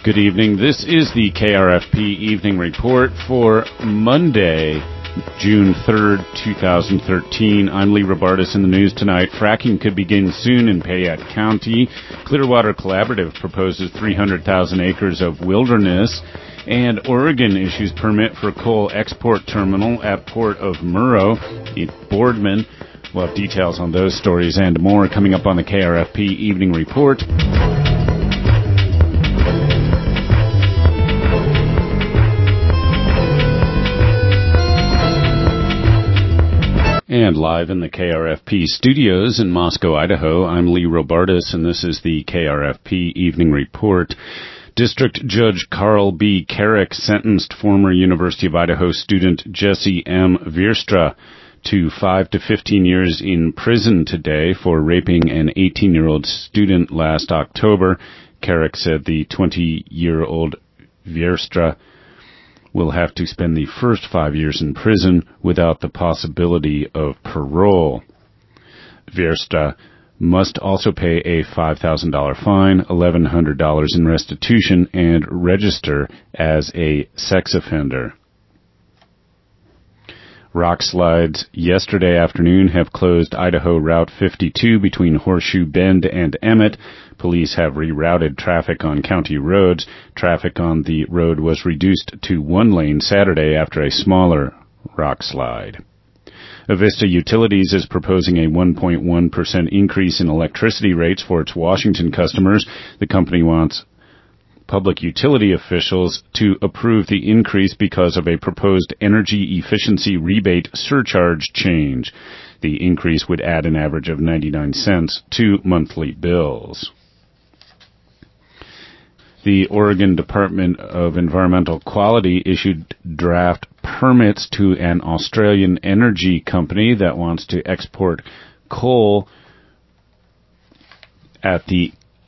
Good evening. This is the KRFP Evening Report for Monday, June 3rd, 2013. I'm Lee Robartis in the news tonight. Fracking could begin soon in Payette County. Clearwater Collaborative proposes 300,000 acres of wilderness. And Oregon issues permit for coal export terminal at Port of Murrow in Boardman. We'll have details on those stories and more coming up on the KRFP Evening Report. And live in the KRFP studios in Moscow, Idaho, I'm Lee Robartis, and this is the KRFP Evening Report. District Judge Carl B. Carrick sentenced former University of Idaho student Jesse M. Veerstra to 5 to 15 years in prison today for raping an 18-year-old student last October. Carrick said the 20-year-old Veerstra will have to spend the first 5 years in prison without the possibility of parole. Veerstra must also pay a $5,000 fine, $1,100 in restitution, and register as a sex offender. Rock slides yesterday afternoon have closed Idaho Route 52 between Horseshoe Bend and Emmett. Police have rerouted traffic on county roads. Traffic on the road was reduced to one lane Saturday after a smaller rock slide. Avista Utilities is proposing a 1.1% increase in electricity rates for its Washington customers. The company wants public utility officials to approve the increase because of a proposed energy efficiency rebate surcharge change. The increase would add an average of 99 cents to monthly bills. The Oregon Department of Environmental Quality issued draft permits to an Australian energy company that wants to export coal at the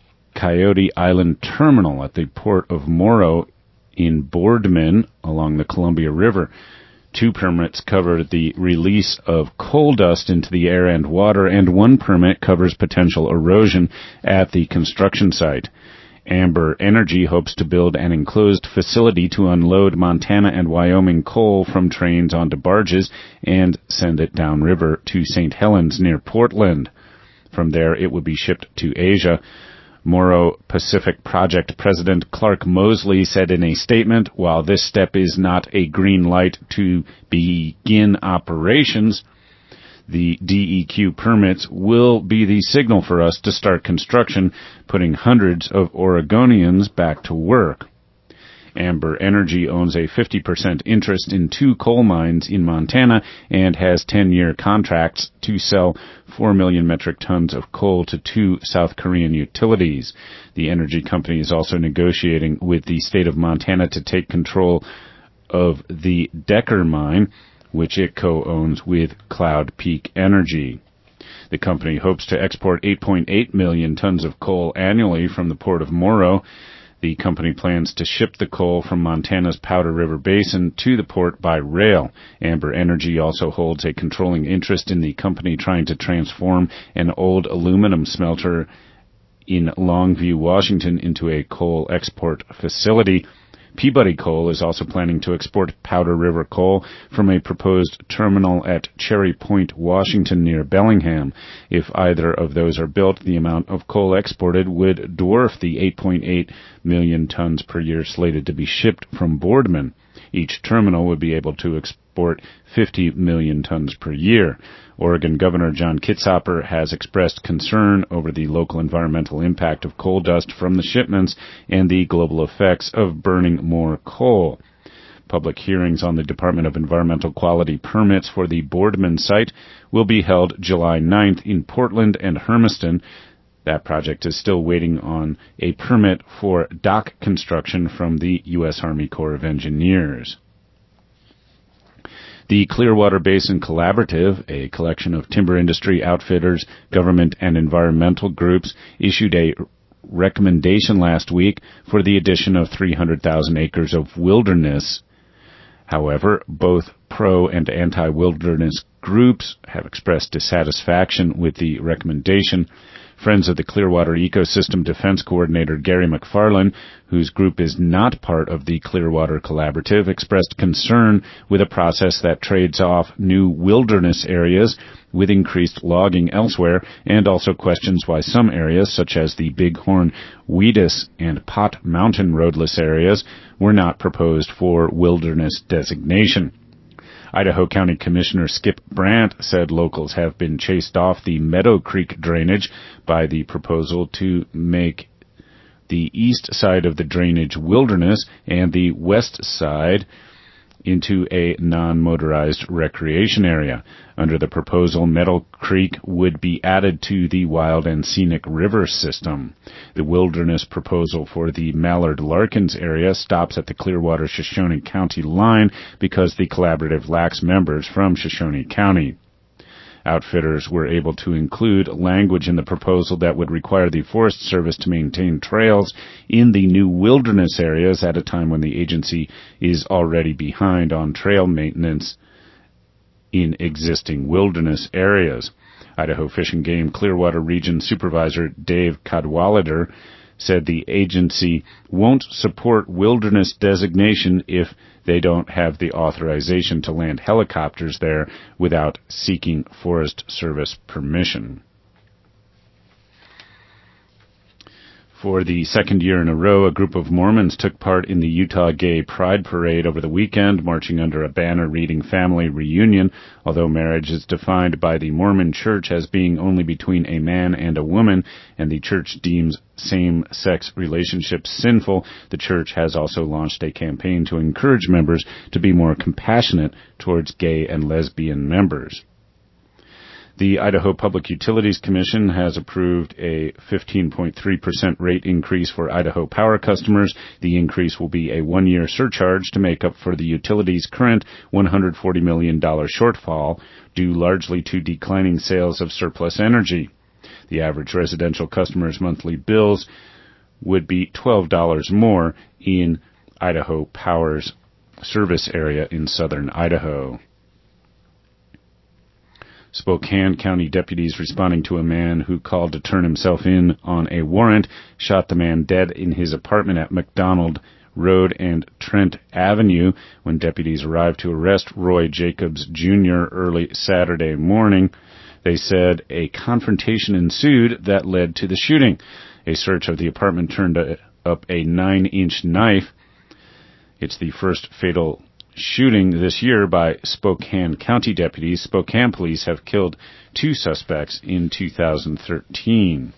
Coyote Island Terminal at the Port of Murrow in Boardman along the Columbia River. 2 permits cover the release of coal dust into the air and water, and 1 permit covers potential erosion at the construction site. Amber Energy hopes to build an enclosed facility to unload Montana and Wyoming coal from trains onto barges and send it downriver to St. Helens near Portland. From there, it would be shipped to Asia. Morrow Pacific Project President Clark Mosley said in a statement, while this step is not a green light to begin operations, the DEQ permits will be the signal for us to start construction, putting hundreds of Oregonians back to work. Amber Energy owns a 50% interest in 2 coal mines in Montana and has 10-year contracts to sell 4 million metric tons of coal to 2 South Korean utilities. The energy company is also negotiating with the state of Montana to take control of the Decker mine, which it co-owns with Cloud Peak Energy. The company hopes to export 8.8 million tons of coal annually from the Port of Murrow. The company plans to ship the coal from Montana's Powder River Basin to the port by rail. Amber Energy also holds a controlling interest in the company trying to transform an old aluminum smelter in Longview, Washington, into a coal export facility. Peabody Coal is also planning to export Powder River coal from a proposed terminal at Cherry Point, Washington, near Bellingham. If either of those are built, the amount of coal exported would dwarf the 8.8 million tons per year slated to be shipped from Boardman. Each terminal would be able to export 50 million tons per year. Oregon Governor John Kitzhaber has expressed concern over the local environmental impact of coal dust from the shipments and the global effects of burning more coal. Public hearings on the Department of Environmental Quality permits for the Boardman site will be held July 9th in Portland and Hermiston. That project is still waiting on a permit for dock construction from the U.S. Army Corps of Engineers. The Clearwater Basin Collaborative, a collection of timber industry outfitters, government, and environmental groups, issued a recommendation last week for the addition of 300,000 acres of wilderness. However, both pro- and anti-wilderness groups have expressed dissatisfaction with the recommendation. Friends of the Clearwater Ecosystem Defense Coordinator Gary McFarland, whose group is not part of the Clearwater Collaborative, expressed concern with a process that trades off new wilderness areas with increased logging elsewhere, and also questions why some areas, such as the Bighorn, Wheatus, and Pot Mountain roadless areas, were not proposed for wilderness designation. Idaho County Commissioner Skip Brandt said locals have been chased off the Meadow Creek drainage by the proposal to make the east side of the drainage wilderness and the west side into a non-motorized recreation area. Under the proposal, Meadow Creek would be added to the Wild and Scenic River system. The wilderness proposal for the Mallard-Larkins area stops at the Clearwater-Shoshone County line because the collaborative lacks members from Shoshone County. Outfitters were able to include language in the proposal that would require the Forest Service to maintain trails in the new wilderness areas at a time when the agency is already behind on trail maintenance in existing wilderness areas. Idaho Fish and Game Clearwater Region Supervisor Dave Cadwalader said the agency won't support wilderness designation if they don't have the authorization to land helicopters there without seeking Forest Service permission. For the second year in a row, a group of Mormons took part in the Utah Gay Pride Parade over the weekend, marching under a banner reading Family Reunion. Although marriage is defined by the Mormon Church as being only between a man and a woman, and the church deems same-sex relationships sinful, the church has also launched a campaign to encourage members to be more compassionate towards gay and lesbian members. The Idaho Public Utilities Commission has approved a 15.3% rate increase for Idaho Power customers. The increase will be a one-year surcharge to make up for the utility's current $140 million shortfall, due largely to declining sales of surplus energy. The average residential customer's monthly bills would be $12 more in Idaho Power's service area in southern Idaho. Spokane County deputies responding to a man who called to turn himself in on a warrant shot the man dead in his apartment at McDonald Road and Trent Avenue when deputies arrived to arrest Roy Jacobs Jr. early Saturday morning. They said a confrontation ensued that led to the shooting. A search of the apartment turned up a 9-inch knife. It's the first fatal shooting this year by Spokane County deputies. Spokane police have killed 2 suspects in 2013.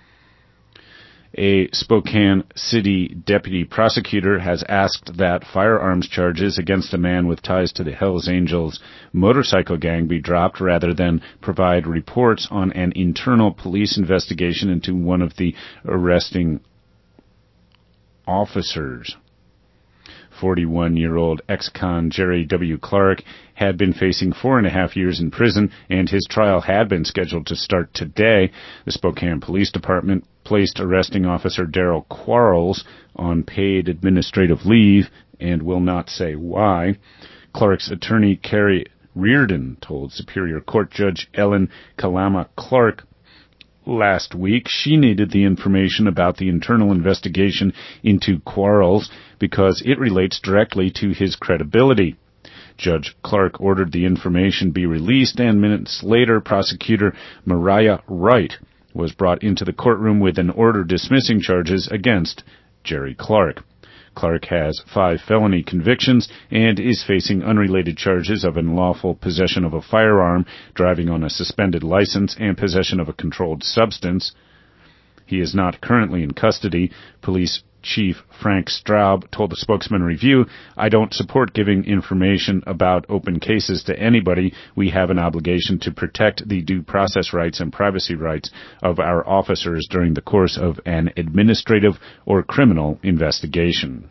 A Spokane City deputy prosecutor has asked that firearms charges against a man with ties to the Hells Angels motorcycle gang be dropped rather than provide reports on an internal police investigation into one of the arresting officers. 41-year-old ex-con Jerry W. Clark had been facing 4.5 years in prison, and his trial had been scheduled to start today. The Spokane Police Department placed arresting officer Daryl Quarles on paid administrative leave and will not say why. Clark's attorney, Carrie Reardon, told Superior Court Judge Ellen Kalama Clark last week she needed the information about the internal investigation into Quarles because it relates directly to his credibility. Judge Clark ordered the information be released, and minutes later, prosecutor Mariah Wright was brought into the courtroom with an order dismissing charges against Jerry Clark. Clark has 5 felony convictions and is facing unrelated charges of unlawful possession of a firearm, driving on a suspended license, and possession of a controlled substance. He is not currently in custody. Police Chief Frank Straub told the Spokesman Review, "I don't support giving information about open cases to anybody. We have an obligation to protect the due process rights and privacy rights of our officers during the course of an administrative or criminal investigation."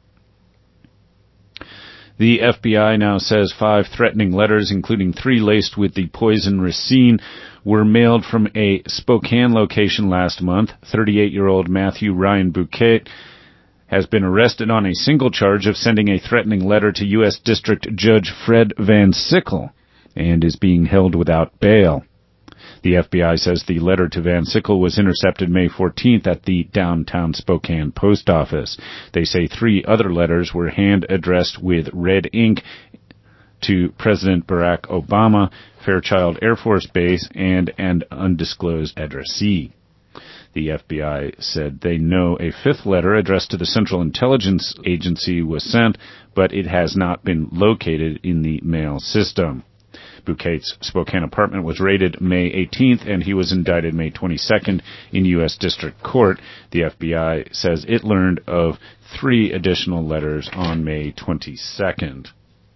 The FBI now says 5 threatening letters, including 3 laced with the poison ricin, were mailed from a Spokane location last month. 38-year-old Matthew Ryan Bouquet has been arrested on a single charge of sending a threatening letter to U.S. District Judge Fred Van Sickle and is being held without bail. The FBI says the letter to Van Sickle was intercepted May 14th at the downtown Spokane post office. They say 3 other letters were hand-addressed with red ink to President Barack Obama, Fairchild Air Force Base, and an undisclosed addressee. The FBI said they know a 5th letter addressed to the Central Intelligence Agency was sent, but it has not been located in the mail system. Bouquet's Spokane apartment was raided May 18th, and he was indicted May 22nd in U.S. District Court. The FBI says it learned of 3 additional letters on May 22nd.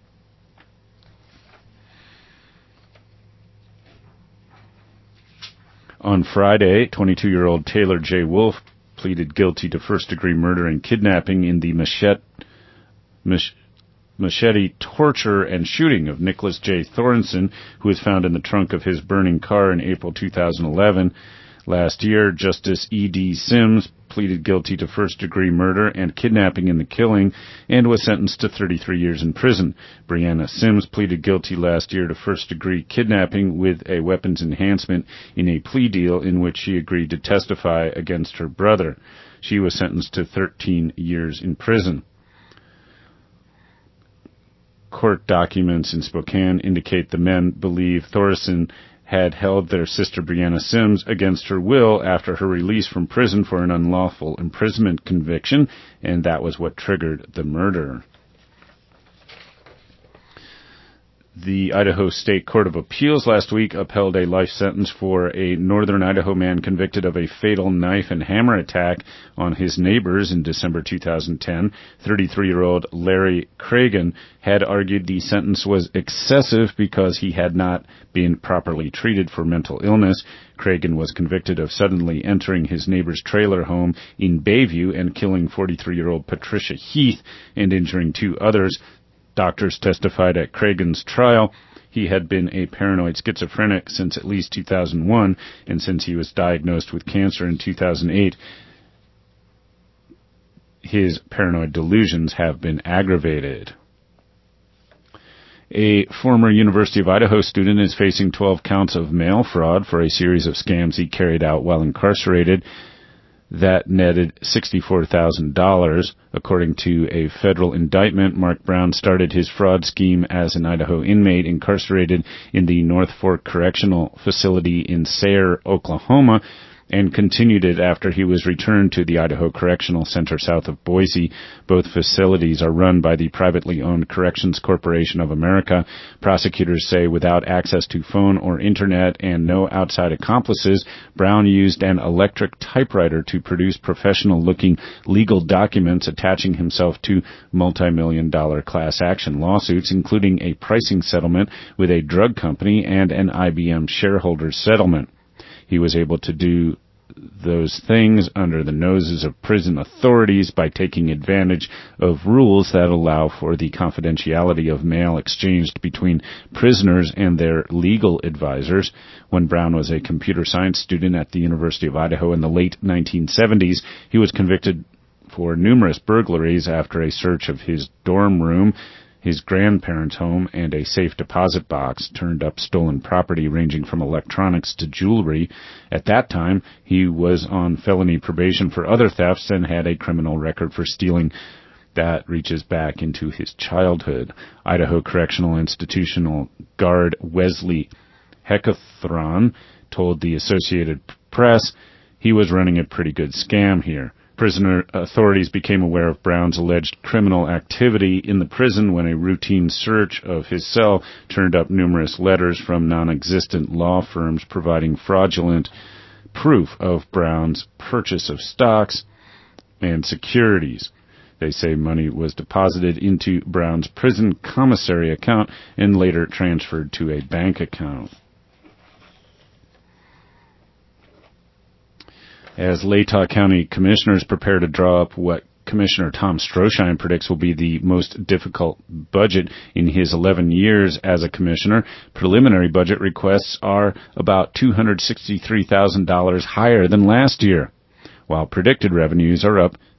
On Friday, 22-year-old Taylor J. Wolf pleaded guilty to first-degree murder and kidnapping in the machete torture and shooting of Nicholas J. Thornton, who was found in the trunk of his burning car in April 2011. Last year, Justice E.D. Sims pleaded guilty to first-degree murder and kidnapping in the killing and was sentenced to 33 years in prison. Brianna Sims pleaded guilty last year to first-degree kidnapping with a weapons enhancement in a plea deal in which she agreed to testify against her brother. She was sentenced to 13 years in prison. Court documents in Spokane indicate the men believe Thorson had held their sister Brianna Sims against her will after her release from prison for an unlawful imprisonment conviction, and that was what triggered the murder. The Idaho State Court of Appeals last week upheld a life sentence for a northern Idaho man convicted of a fatal knife and hammer attack on his neighbors in December 2010. 33-year-old Larry Cragen had argued the sentence was excessive because he had not been properly treated for mental illness. Cragen was convicted of suddenly entering his neighbor's trailer home in Bayview and killing 43-year-old Patricia Heath and injuring 2 others. Doctors testified at Cragen's trial. He had been a paranoid schizophrenic since at least 2001, and since he was diagnosed with cancer in 2008, his paranoid delusions have been aggravated. A former University of Idaho student is facing 12 counts of mail fraud for a series of scams he carried out while incarcerated that netted $64,000. According to a federal indictment, Mark Brown started his fraud scheme as an Idaho inmate incarcerated in the North Fork Correctional Facility in Sayre, Oklahoma, and continued it after he was returned to the Idaho Correctional Center south of Boise. Both facilities are run by the privately owned Corrections Corporation of America. Prosecutors say without access to phone or internet and no outside accomplices, Brown used an electric typewriter to produce professional-looking legal documents attaching himself to multi-million-dollar class action lawsuits, including a pricing settlement with a drug company and an IBM shareholders settlement. He was able to do those things under the noses of prison authorities by taking advantage of rules that allow for the confidentiality of mail exchanged between prisoners and their legal advisors. When Brown was a computer science student at the University of Idaho in the late 1970s, he was convicted for numerous burglaries after a search of his dorm room, his grandparents' home, and a safe deposit box turned up stolen property ranging from electronics to jewelry. At that time, he was on felony probation for other thefts and had a criminal record for stealing that reaches back into his childhood. Idaho Correctional Institutional Guard Wesley Heckathron told the Associated Press he was running a pretty good scam here. Prisoner authorities became aware of Brown's alleged criminal activity in the prison when a routine search of his cell turned up numerous letters from non-existent law firms providing fraudulent proof of Brown's purchase of stocks and securities. They say money was deposited into Brown's prison commissary account and later transferred to a bank account. As Latah County commissioners prepare to draw up what Commissioner Tom Stroschein predicts will be the most difficult budget in his 11 years as a commissioner, preliminary budget requests are about $263,000 higher than last year, while predicted revenues are up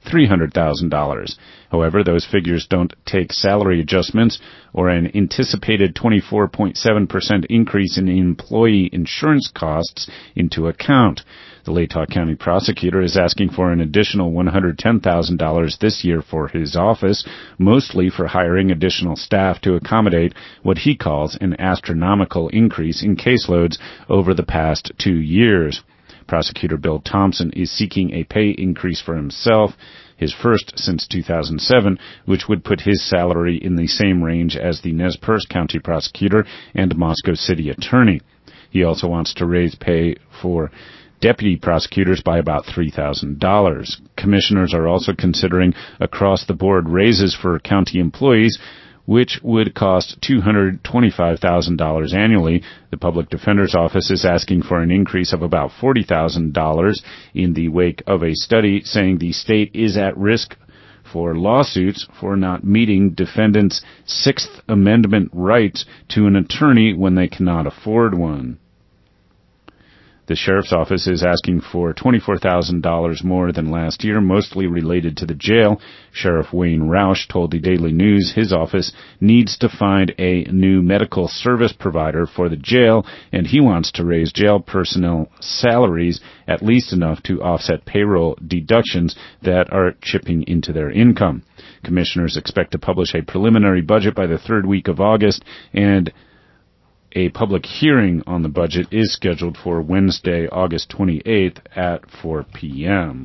$300,000. However, those figures don't take salary adjustments or an anticipated 24.7% increase in employee insurance costs into account. The Latah County prosecutor is asking for an additional $110,000 this year for his office, mostly for hiring additional staff to accommodate what he calls an astronomical increase in caseloads over the past 2 years. Prosecutor Bill Thompson is seeking a pay increase for himself, his first since 2007, which would put his salary in the same range as the Nez Perce County prosecutor and Moscow City attorney. He also wants to raise pay for deputy prosecutors by about $3,000. Commissioners are also considering across-the-board raises for county employees, which would cost $225,000 annually. The Public Defender's Office is asking for an increase of about $40,000 in the wake of a study saying the state is at risk for lawsuits for not meeting defendants' Sixth Amendment rights to an attorney when they cannot afford one. The sheriff's office is asking for $24,000 more than last year, mostly related to the jail. Sheriff Wayne Roush told the Daily News his office needs to find a new medical service provider for the jail, and he wants to raise jail personnel salaries at least enough to offset payroll deductions that are chipping into their income. Commissioners expect to publish a preliminary budget by the third week of August, and a public hearing on the budget is scheduled for Wednesday, August 28th at 4 p.m.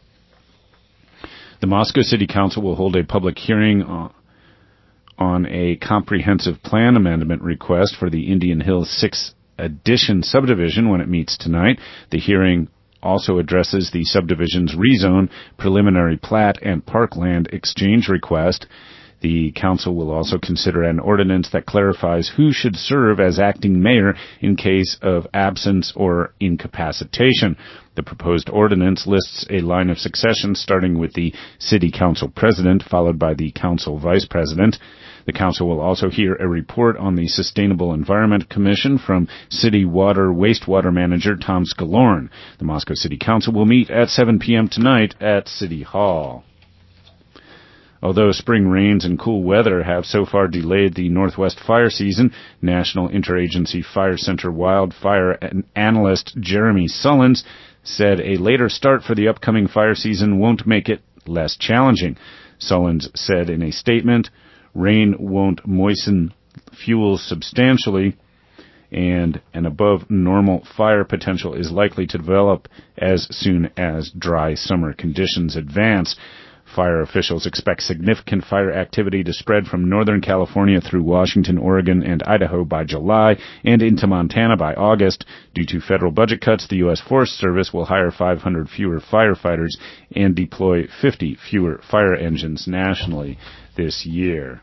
The Moscow City Council will hold a public hearing on a comprehensive plan amendment request for the Indian Hills 6th Addition subdivision when it meets tonight. The hearing also addresses the subdivision's rezone, preliminary plat, and parkland exchange request. The council will also consider an ordinance that clarifies who should serve as acting mayor in case of absence or incapacitation. The proposed ordinance lists a line of succession starting with the city council president, followed by the council vice president. The council will also hear a report on the Sustainable Environment Commission from City Water Wastewater Manager Tom Scalorn. The Moscow City Council will meet at 7 p.m. tonight at City Hall. Although spring rains and cool weather have so far delayed the Northwest fire season, National Interagency Fire Center wildfire analyst Jeremy Sullins said a later start for the upcoming fire season won't make it less challenging. Sullins said in a statement, "Rain won't moisten fuel substantially, and an above-normal fire potential is likely to develop as soon as dry summer conditions advance." Fire officials expect significant fire activity to spread from Northern California through Washington, Oregon, and Idaho by July and into Montana by August. Due to federal budget cuts, the U.S. Forest Service will hire 500 fewer firefighters and deploy 50 fewer fire engines nationally this year.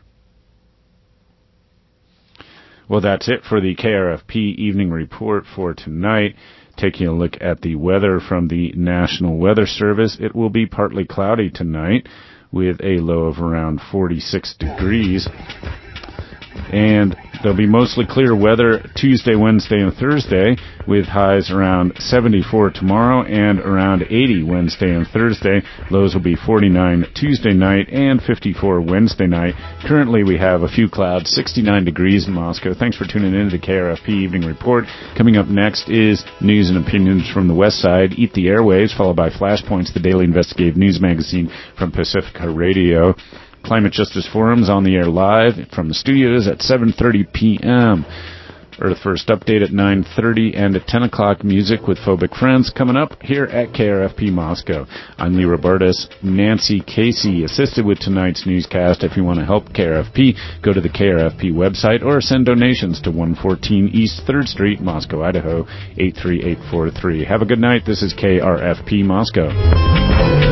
Well, that's it for the KRFP Evening Report for tonight. Taking a look at the weather from the National Weather Service, it will be partly cloudy tonight with a low of around 46 degrees. And there'll be mostly clear weather Tuesday, Wednesday, and Thursday, with highs around 74 tomorrow and around 80 Wednesday and Thursday. Lows will be 49 Tuesday night and 54 Wednesday night. Currently, we have a few clouds, 69 degrees in Moscow. Thanks for tuning in to the KRFP Evening Report. Coming up next is news and opinions from the West Side, Eat the Airwaves, followed by Flashpoints, the daily investigative news magazine from Pacifica Radio. Climate Justice Forums on the air live from the studios at 7:30 p.m. Earth First Update at 9:30 and at 10 o'clock music with Phobic Friends coming up here at KRFP Moscow. I'm Lee Robertus. Nancy Casey assisted with tonight's newscast. If you want to help KRFP, go to the KRFP website or send donations to 114 East 3rd Street, Moscow, Idaho, 83843. Have a good night. This is KRFP Moscow.